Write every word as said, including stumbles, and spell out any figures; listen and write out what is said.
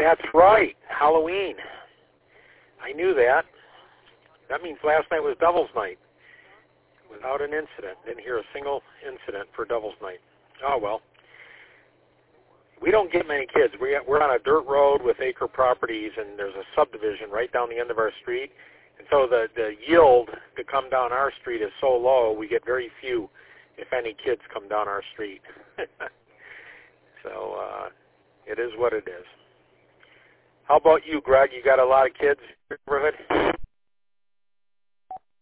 That's right, Halloween. I knew that. That means last night was Devil's Night without an incident. Didn't hear a single incident for Devil's Night. Oh, well. We don't get many kids. We, we're on a dirt road with acre properties, and there's a subdivision right down the end of our street. And so the, the yield to come down our street is so low, we get very few, if any, kids come down our street. So uh, it is what it is. How about you, Greg? You got a lot of kids in your neighborhood?